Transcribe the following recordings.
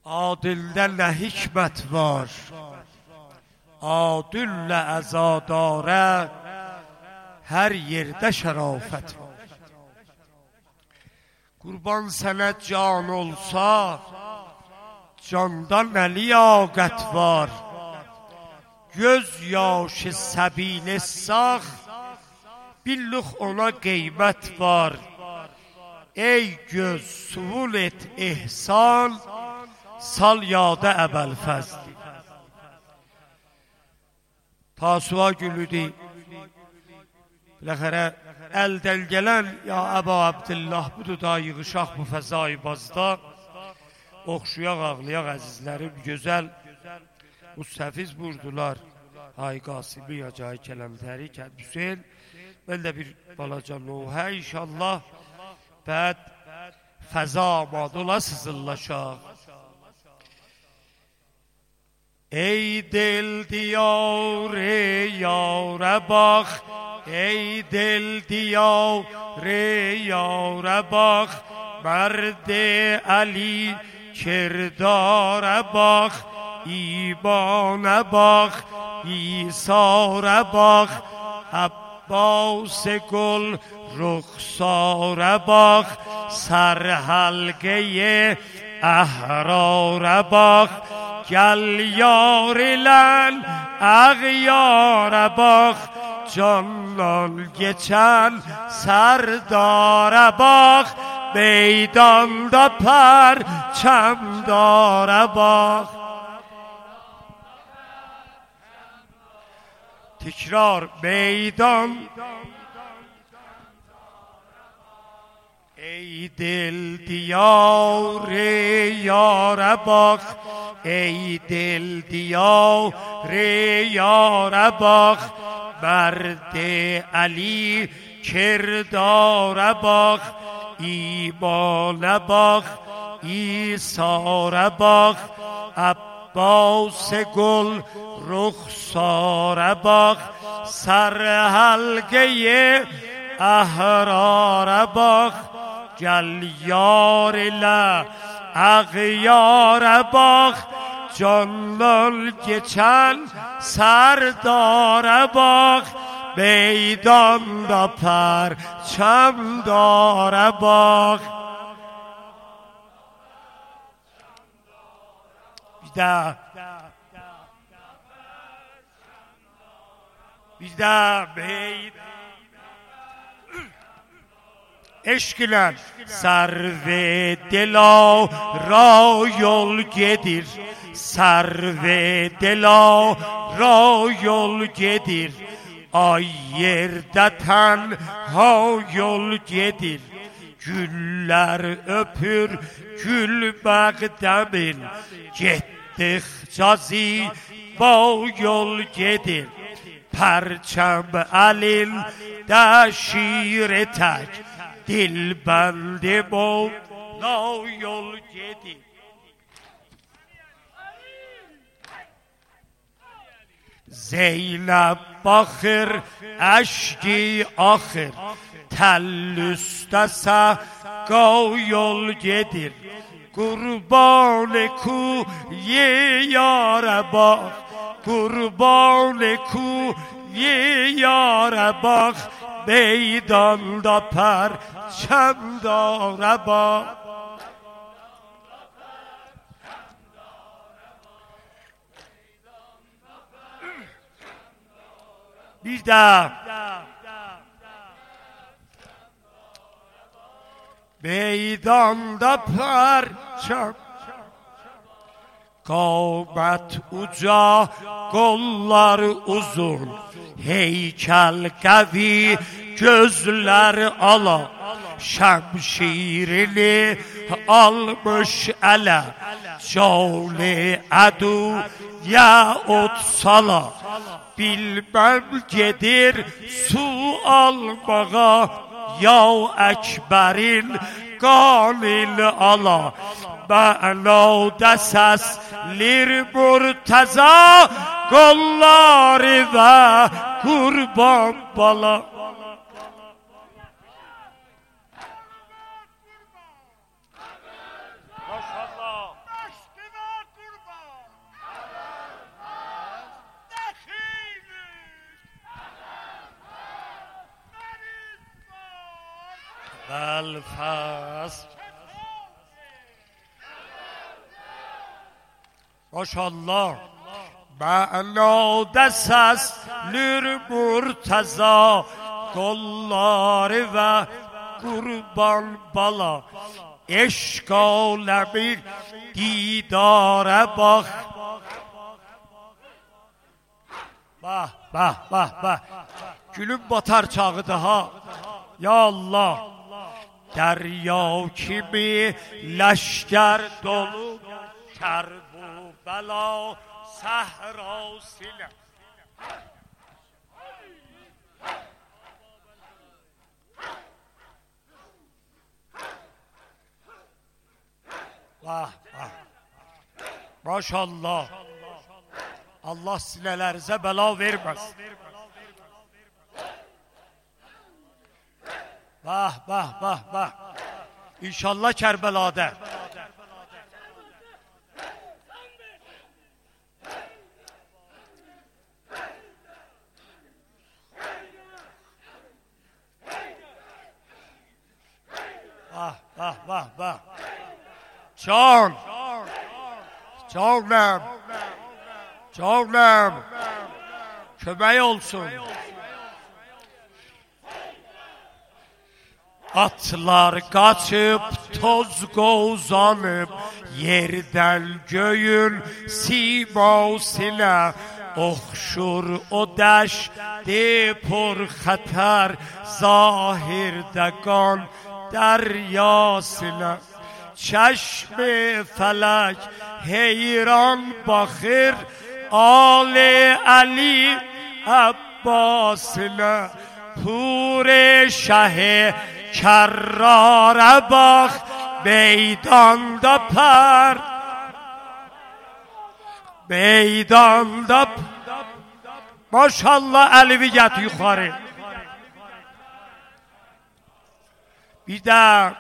عادلdə nə hikmət var, adillə əzadara hər yerdə şərafət var. Qurban sənə can olsa, canda nə liyaqət var. Göz yaşı səbile sağ, billux ona qeymət var. Ey göz suvul et ihsan, sal yada əbəlfəzli. Tasuğa gülüdür. Biləxərə əldən gələn ya Əba Abdillah budur da yığışaq bu fəzai bazda. Oxşuyaq, ağlayaq əzizlərim, gözəl Mustafiz vurdular. Ay Qasimi, Yacay Kələmtəri, Kənd Hüseyin. Mən də bir balaca Nuhə inşallah. Bəd fəza amadola sızıllaşaq. Ey del diyare yare bax, ey del diyare yare bax, mərd-i Ali kirdara bax, İmana bax, İsara bax, Abbas gül ruxsara bax, sərhəlqəyə əhrara bax, gəl yar ilən əğyara bax, candan geçən sərdara bax, meydanda pərçəmdara bax. Tekrar meydan. Ey dil diyare yare bax, ey dil diyare yare bax, mərd-i Ali kirdara bax, İmana bax, İsara bax, Abbas gül ruxsara bax, sərhəlqəyə əhrara bax, gəl yar ilə əğyara bax, candan geçən sərdara bax, meydanda pərçəmdara bax. Bir də meydan eşq ilə sərv-i dila ra yol gedir, sərv-i dila ra yol gedir, ay yerdə tənha yol gedir, güllər öpür gül məqdəmin, getdikcə ziba yol gedir, pərçəm əlində şir tək, dilbəndi boğla yol gedir. Zeynəb baxır, əşki axır, təll üstə səqa yol gedir, qurban-ı kuye yara bax, qurban-ı kuye yara bax, meydanda pərçəmdara bax. Bir də meydanda pərçəm, qamət uca, qollar uzun, heykəl qəvi, gözlər ala, şəmşirini almış ələ, canı ədu ya ot sala, bilməm gedir su almağa, ya Əkbərin qanil ala, mənada səslir murtəza, qolları və qurban bala. الفصل. ماشاءالله. معنا دست است لر مرتضا دلار و قربان بالا عشق عالمی دیدار باخ. Bah bah bah bah. Gülüm batar çağıda ha. Ya Allah. Derya kimi leşker dolu kerbu bela sahra sile. Vah vah. Maşallah. Allah sinelerinize bela vermez. Vah vah vah vah. İnşallah Kerbela'da. Vah vah vah vah. Can. Canım. Canım. Kömeği olsun. Atlar kaçıp toz gozanıp yerden göğün simasına okşur o deşti pur hatar zahirde kan deryasına. Çeşmi felek heyran bakır Ali Ali Abbas'ına pure şahe kerrara bak meydanda per meydanda maşallah elviyet yukarı. Bir de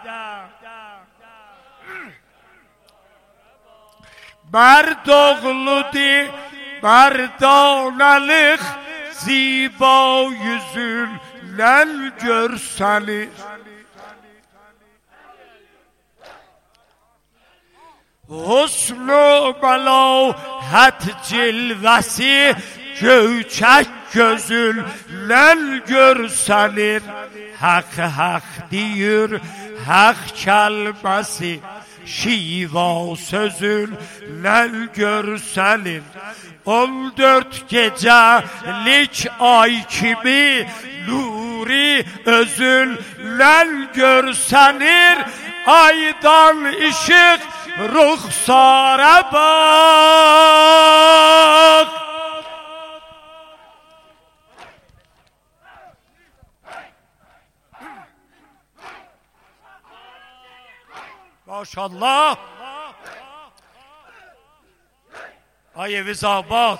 مرد oğludu merdanelik ziba yüzünden görseniz. Husnu melahat cilvesi göçek gözünden görseniz. Hak hak diyor hak kelmesi şiva sözünden görsenin. 14 gecelik ay kimi nuri özünden görsenir. Aydan ışık ruhsara bak. Maşallah. Ay eviz abad.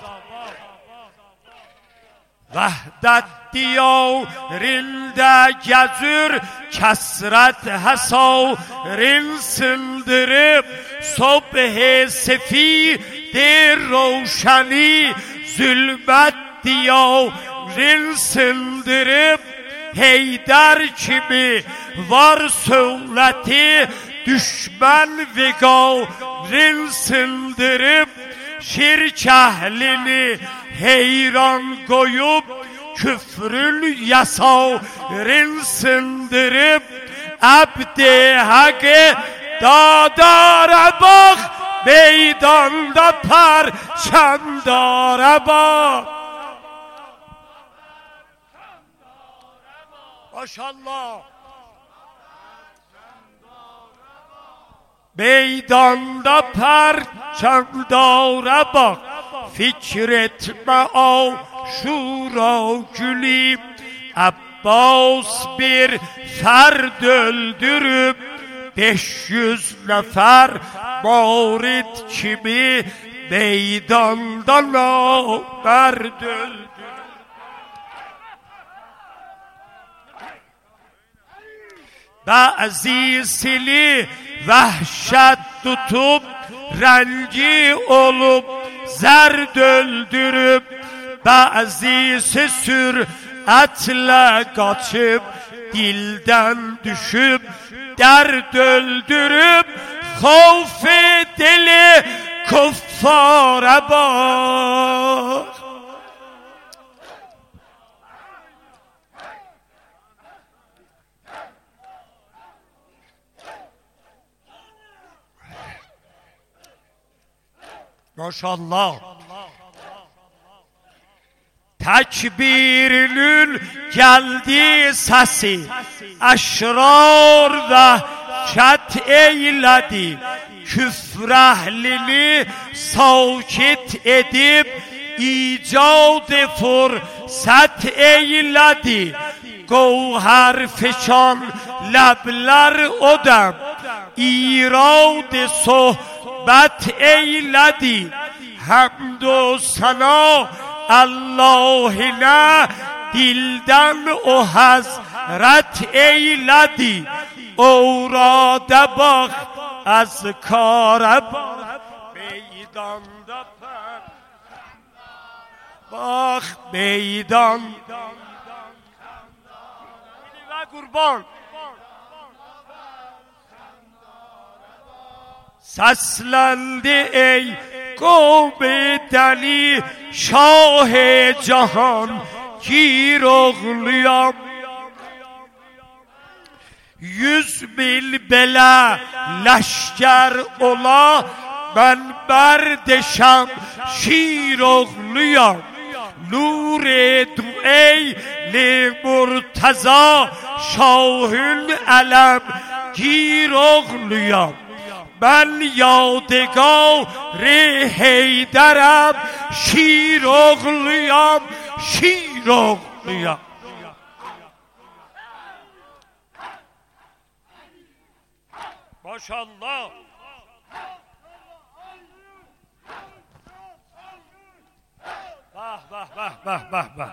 Vahdet diyarinde gezür kesret hesarın sildırıp subh sefid roşani zulmet diyarın sildırıp Heydar kimi var söyleti düşman vigarın sildırıp şirk ehlini heyran koyup küfrün yasarın sildırıp abd-i hakkı dadara bak meydanda perçemdara bak. Maşallah. Meydanda perçemdara bak. Fikretme Aşura gülü. Abbas bir ferd öldürüp 500 nefer murid kimi meydanda namerd öldürüp. Bazısını vahşet tutup rengi olup zerd öldürüp bazısı süratle kaçıp dilden düşüp درد öldürüp خوف دل کفار باخت. Maşallah. Tekbirinin geldi sesi, eşrar ve şet eyledi. Küfr ehlini sakit edip icadı fırsat eyledi. Gevher fişan lebler odem, irad sohbet eyledi. Hamd و ثنا Allah'ına dilden o hazret eyledi. Orada bak az kara bak meydanda bak meydan ve kurban seslendi ey kavmi deli şah cahan gir oğluyam. 100 bin bela leşker ola ben berdişem şir oğluyam. Nur-i du'eyli murtaza şahül elem gir oğluyam. Ben yadigar Heyderem şir oğluyam şir oğluyam. Maşallah. Bah bah bah bah bah bah.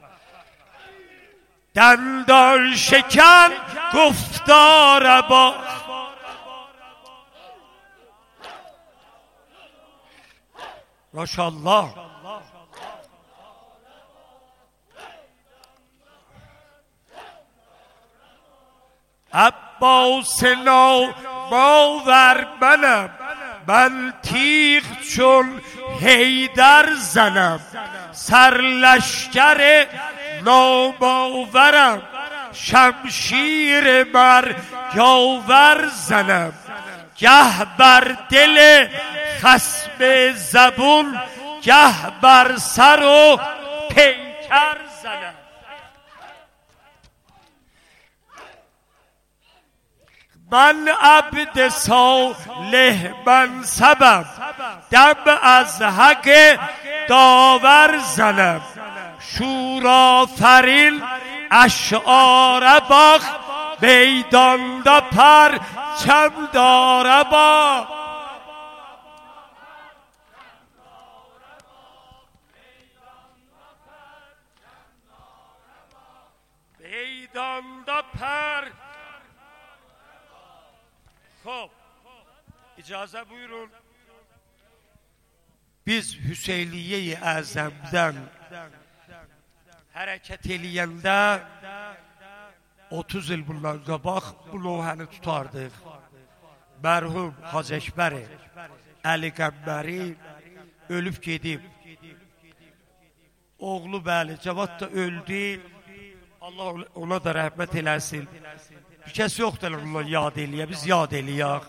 Dendar şeken guftara bak. Maşallah. Abbas'ına باور منم من تیغ چون حیدر زنم سرلشکر نامآورم شمشیر بر یاور زنم گه بر دل خصم زبون گه بر سر و پیکر زنم. من عبد صالح منصبم دم از حق داور زنم شورافرین اشعار باخ میداندا پرچم داره با میداندا پر. خب icazə buyurun. Biz Hüseyniye-i Əzəmdən hərəkət eləyəndə 30 il bundan qabaq bu lohəni tutardıq. Mərhum Hacı Əkbəri Əli Qəmbəri ölüb gedib. Oğlu bəli Cavad da öldü. Allah ona da rəhmət eləsin. Bir kəs yoxdur onunla yad eləyə, biz yad eləyək.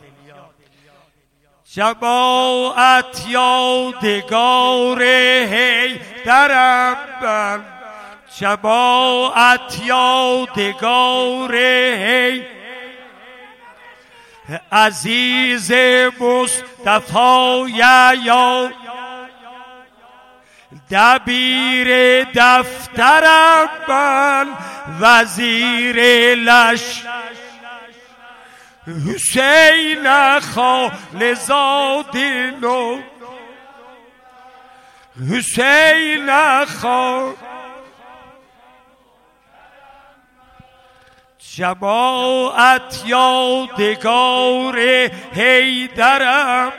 Cemaat yadigar Heyderem ben Cemaat yadigar Aziz Mustafa'ya ya دبیر دفترم من وزیر لش حسین خالزادینو حسین خال جماعت یادگار حیدرم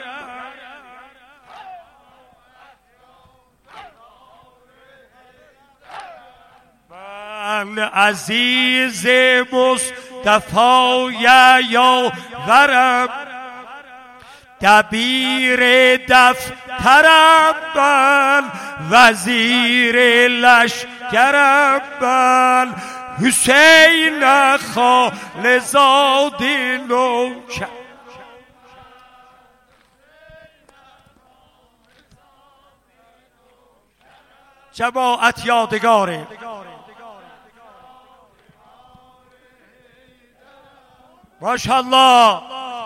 عزیز مصطفی مصطفی یا ورم دبیر دفترم بل وزیر لشکرم بل حسین خالزاد نوکر جماعت یادگاره ماشاءالله.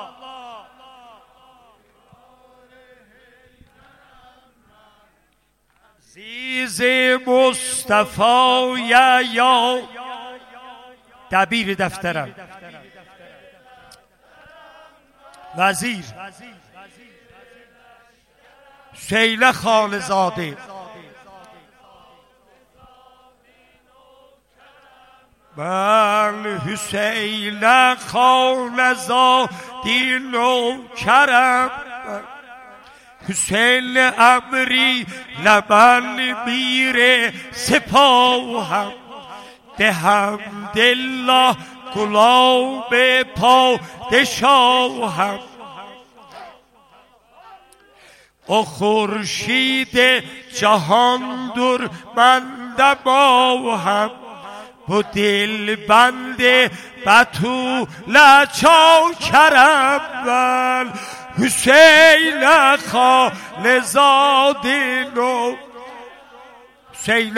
عزیز مصطفی یا دبیر دفترم وزیر حسین خالزاده من حسین خالزاده نوکرم حسین امری لمن میر سپاهم به حمدالله غلام پادشاهم او خورشید جهان در من دماهم و دل بند بطول چاکرم من حسین خالزاد نو حسین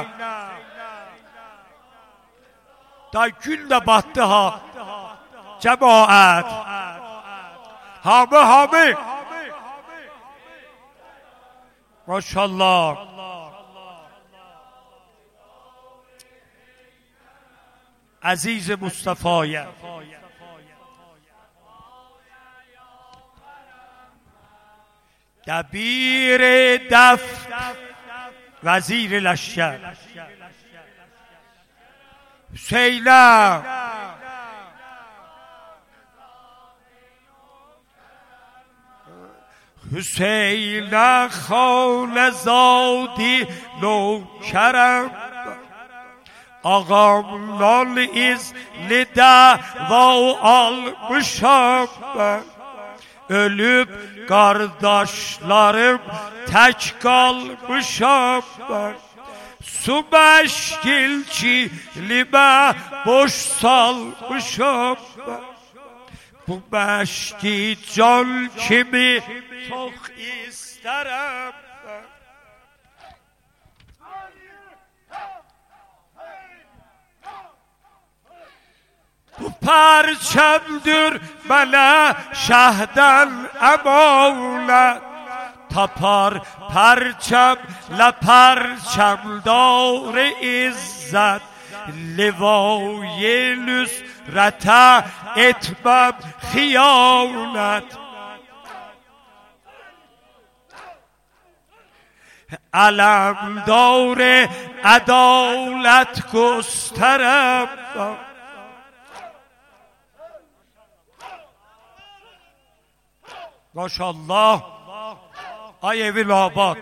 دا gün de battı ha cemaat hamı maşallah. عزیز مصطفی دبیر دفتر وزیر لشکر حسین حسین خالزادی نوکرم ağam lal izli dava almışam ben. Ölüp kardeşlerim tek kalmışam ben. Su meşgil çilime boş salmışam ben. Bu meşki can kimi çok isterim ben. Bu perçemdir bana şehden emanet tapar perçem la perçemdar izzet livay nusrete etmem hiyanet alemdar adalet gösterem maşallah. Ay evil abad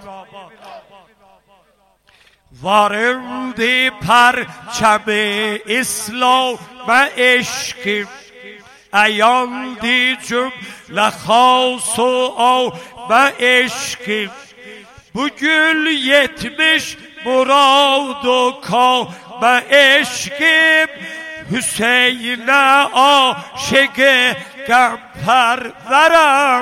varıldı perçemi İslam ve eşkim eyandı cümle hasu av ve eşkim bu gül yetmiş muradu kav ve eşkim Hüseyin'e aşık پرورم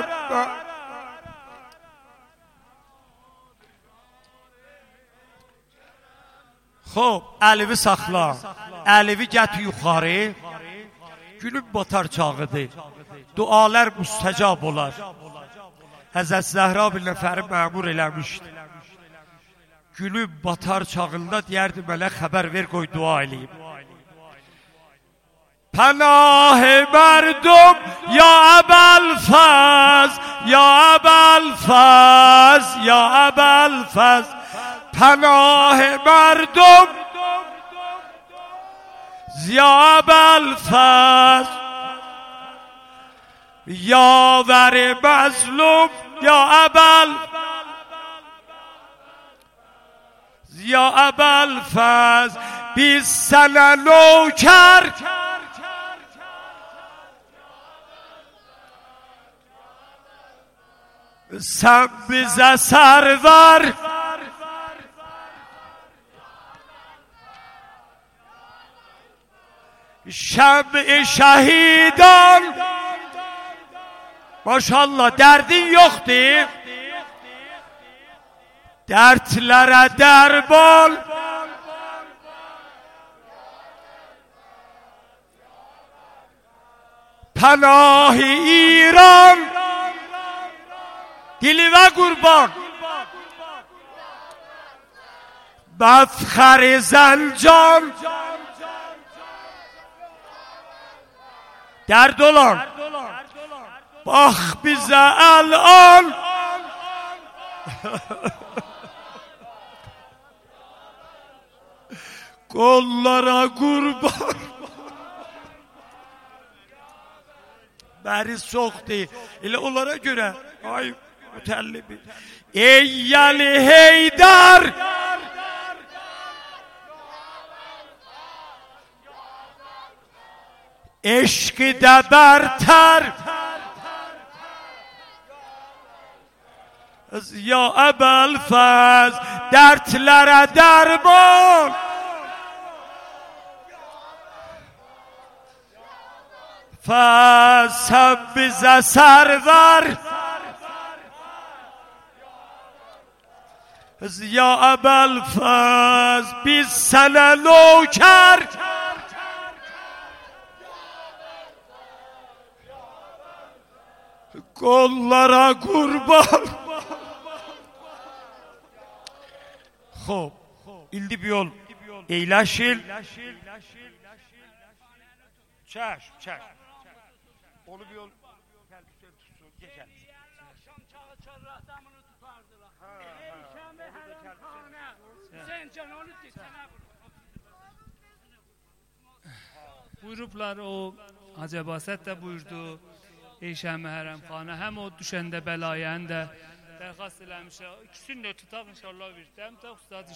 خب Əlivi saxla Əlivi gət yuxarı Gülüb batar çağıdır Dualar müstəcab olar Həzrət Zəhra bir nəfəri məmur eləmişdi Gülüb batar çağında deyərdi mənə xəbər ver qoy dua eləyim پناه مردم یا ابوالفضل یا ابوالفضل یا ابوالفضل پناه مردم یا ابوالفضل یاور مظلوم یا ابوالفضل 20 سنه نوکر sen bize ser ver. Şem-i şehidan. Maşallah derdin yoktu. Dertlere derman. Panahi İran. Diline kurban. Mefkhar Zencan. Dert olan. Bak bize el-an. Kollara kurban. Beri soktu. Elə onlara göre. Ay mütellibi. Ey Yali Heydar. Eşki de berter. Ya Ebel Fez. Dertlere derman. Fez sen bize ser ver. Ya Ebel Fez biz sana nöker. Kollara kurban. Xo'p, ildi bir yol eyleşil. Çeş. Onu bir yol geçer. Akşam çağır rahtamını tutardılar. Ey Şam-ı Hərəmxanə. Sen can onu desene. Buyurublar o Hacı Abbasət də buyurdu. Ey Şam-ı Hərəmxanə, həm o düşəndə bəlayəni də dərxast eləmişə. İkisini də tutaq inşallah bir. Həm də ustad